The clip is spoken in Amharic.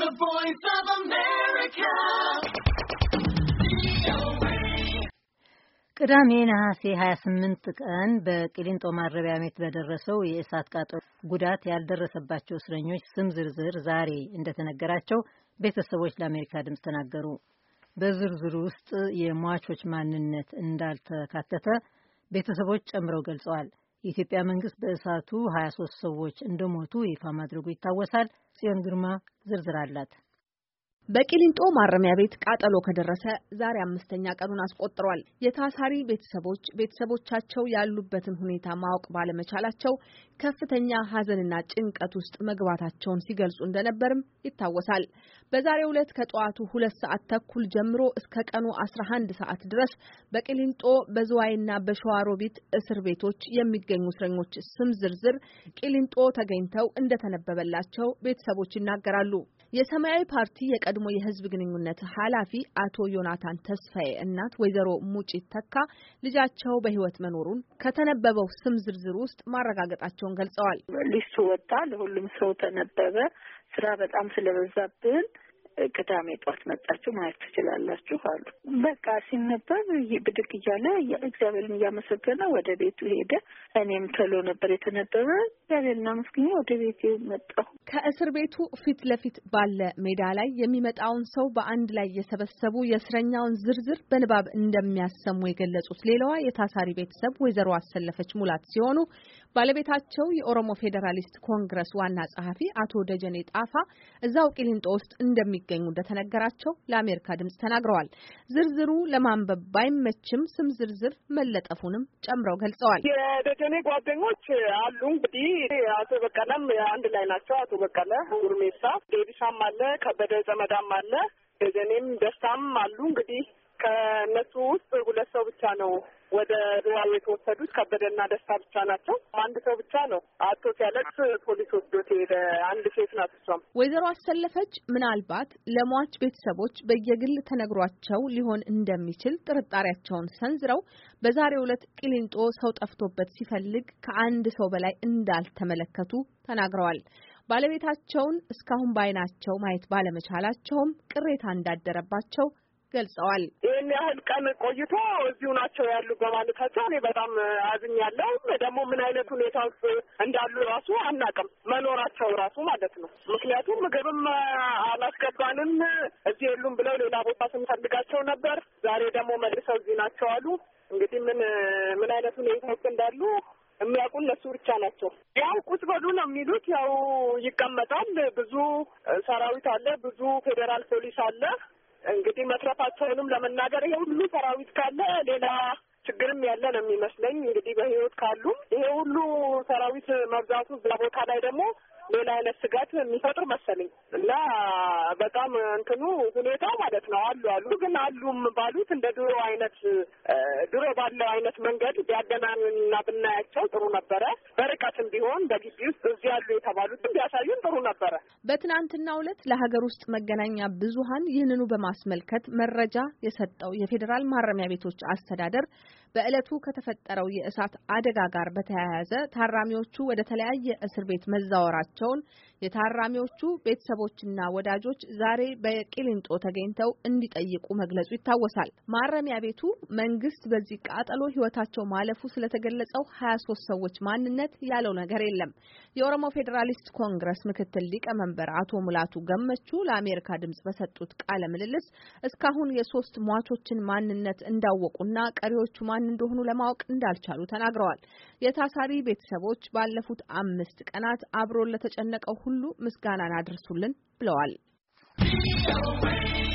The Voice of America. ቅዳሜ ነሐሴ 28 ቀን በቂሊንጦ ማረሚያ ቤት በደረሰው የእሳት ቃጠሎ ጉዳት ያልደረሰባቸው እስረኞች ስም ዝርዝር ዛሬ እንደተነገራቸው ቤተሰቦች ለአሜሪካ ድምፅ ተናገሩ። በዝርዝሩ ውስጥ የሟቾች ማንነት እንዳልተካተተ ቤተሰቦች ጨምረው ገልጸዋል። የኢትዮጵያ መንግስት በእሳቱ 23 ሰዎች እንደሞቱ ይፋ ማድረጉ ይታወሳል። ጽዮን ግርማ ዝርዝር አላት። በቂሊንጦ ማረሚያ ቤት ቃጠሎ ከደረሰ ዛሬ 5ኛ ቀኑን አስቆጥሯል። የታሳሪ ቤተሰቦቻቸው ያሉበትን ሁኔታ ማወቅ ባለመቻላቸው ከፍተኛ ሐዘንና ጭንቀት ውስጥ መግባታቸውን ሲገልጹ እንደነበርም ይታወሳል። በዛሬው ዕለት ከጠዋቱ 2 ሰዓት ተኩል ጀምሮ እስከ ቀኑ 11 ሰዓት ድረስ በቂሊንጦ በዝዋይና በሸዋሮቢት እስር ቤቶች የሚገኙ እስረኞች ስም ዝርዝር ቂሊንጦ ተገኝተው እንደተነበበላቸው ቤተሰቦች ይናገራሉ። የሰማያዊ ፓርቲ የቀድሞ የህዝብ ግንኙነት ኃላፊ አቶ ዮናታን ተስፋዬ እናት ወይዘሮ ሙጪት ተካ ልጃቸው በህይወት መኖሩን ከተነበበው ስም ዝርዝር ውስጥ ማረጋገጣቸውን ገልጸዋል። ሊስቱ ወጣ፣ ለሁሉም ሰው ተነበበ። ስራ በጣም ስለበዛብን ቅዳሜ ጧት መጣችሁ ማየት ትችላላችሁ አሉ። በቃ ሲነበብ ብድግ እያለ እግዚአብሔርን እያመሰገነ ወደ ቤቱ ሄደ። እኔም ተሎ ነበር የተነበበ። እግዚአብሔርን አመስግኜ ወደ ቤቱ መጣሁ። ከእስር ቤቱ ፊት ለፊት ባለ ሜዳ ላይ የሚመጣውን ሰው በአንድ ላይ የሰበሰቡ የእስረኛውን ዝርዝር በንባብ እንደሚያሰሙ የገለጹት ሌላዋ የታሳሪ ቤተሰብ ወይዘሮ አሰለፈች ሙላት ሲሆኑ ባለቤታቸው የኦሮሞ ፌዴራሊስት ኮንግረስ ዋና ጸሐፊ አቶ ደጀኔ ጣፋ እዛው ቂሊንጦ ውስጥ እንደሚገኙ እንደተነገራቸው ለአሜሪካ ድምጽ ተናግረዋል። ዝርዝሩ ለማንበብ ባይመችም ስም ዝርዝር መለጠፉንም ጨምረው ገልጸዋል። የደጀኔ ጓደኞች አሉ። እንግዲህ አቶ በቀለም አንድ ላይ ናቸው። አቶ በቀለ ጉርሜሳ፣ ዴቢሳም አለ፣ ከበደ ዘመዳም አለ፣ ደጀኔም ደስታም አሉ። እንግዲህ ከነሱ ውስጥ 2 ሰው ብቻ ነው ወደ ዝዋይ የተወሰዱት። ከበደና ደስታ ብቻ ናቸው። አንድ ሰው ብቻ ነው አቶ ሲያለቅስ ፖሊስ ወስዶት ሄደ። አንድ ሴት ናት እሷም። ወይዘሮ አሰለፈች ምናልባት ለሟች ቤተሰቦች በየግል ተነግሯቸው ሊሆን እንደሚችል ጥርጣሬያቸውን ሰንዝረው በዛሬው ዕለት ቂሊንጦ ሰው ጠፍቶበት ሲፈልግ ከአንድ ሰው በላይ እንዳልተመለከቱ ተናግረዋል። ባለቤታቸውን እስካሁን ባይናቸው ማየት ባለመቻላቸውም ቅሬታ እንዳደረባቸው ገልጸዋል። ይህን ያህል ቀን ቆይቶ እዚሁ ናቸው ያሉ በማለታቸው እኔ በጣም አዝኛለሁ። ደግሞ ምን አይነት ሁኔታ ውስጥ እንዳሉ ራሱ አናውቅም፣ መኖራቸው ራሱ ማለት ነው። ምክንያቱም ምግብም አላስገባንም፣ እዚህ የሉም ብለው ሌላ ቦታ ስንፈልጋቸው ነበር። ዛሬ ደግሞ መልሰው እዚህ ናቸው አሉ። እንግዲህ ምን አይነት ሁኔታ ውስጥ እንዳሉ የሚያውቁ እነሱ ብቻ ናቸው። ያው ቁጭ በሉ ነው የሚሉት። ያው ይቀመጣል። ብዙ ሰራዊት አለ፣ ብዙ ፌዴራል ፖሊስ አለ። እንግዲህ መትረፋቸውንም ለመናገር ይሄ ሁሉ ሰራዊት ካለ ሌላ ችግርም ያለ ነው የሚመስለኝ። እንግዲህ በህይወት ካሉ ይሄ ሁሉ ሰራዊት መብዛቱ እዛ ቦታ ላይ ደግሞ ሌላ አይነት ስጋት የሚፈጥር መሰለኝ እና በጣም እንትኑ ሁኔታው ማለት ነው አሉ ግን አሉም ባሉት እንደ ድሮ ባለው አይነት መንገድ ቢያገናኙና ብናያቸው ጥሩ ነበረ። በርቀትም ቢሆን በግቢ ውስጥ እዚህ ያሉ የተባሉትን ቢያሳዩን ጥሩ ነበረ። በትናንትናው ዕለት ለሀገር ውስጥ መገናኛ ብዙሃን ይህንኑ በማስመልከት መረጃ የሰጠው የፌዴራል ማረሚያ ቤቶች አስተዳደር በዕለቱ ከተፈጠረው የእሳት አደጋ ጋር በተያያዘ ታራሚዎቹ ወደ ተለያየ እስር ቤት መዛወራቸውን የታራሚዎቹ ቤተሰቦችና ወዳጆች ዛሬ በቂሊንጦ ተገኝተው እንዲጠይቁ መግለጹ ይታወሳል። ማረሚያ ቤቱ መንግስት በዚህ ቃጠሎ ህይወታቸው ማለፉ ስለተገለጸው 23 ሰዎች ማንነት ያለው ነገር የለም። የኦሮሞ ፌዴራሊስት ኮንግረስ ምክትል ሊቀመንበር አቶ ሙላቱ ገመቹ ለአሜሪካ ድምጽ በሰጡት ቃለ ምልልስ እስካሁን የ3 ሟቾችን ማንነት እንዳወቁና ቀሪዎቹ ማን እንደሆኑ ለማወቅ እንዳልቻሉ ተናግረዋል። የታሳሪ ቤተሰቦች ባለፉት 5 ቀናት አብሮ ለተጨነቀው ሁሉ ምስጋናን አድርሱልን ብለዋል።